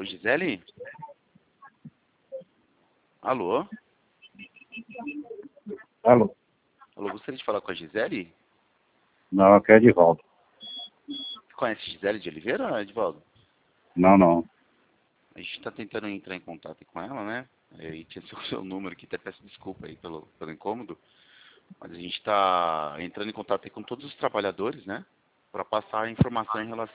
Alô, Gisele? Alô? Alô? Alô, gostaria de falar com a Gisele? Não, aqui é Edivaldo. Você conhece Gisele de Oliveira, Edivaldo? Não, não. A gente está tentando entrar em contato com ela, né? E tinha seu número aqui, até peço desculpa aí pelo incômodo. Mas a gente está entrando em contato aí com todos os trabalhadores, né? Para passar a informação em relação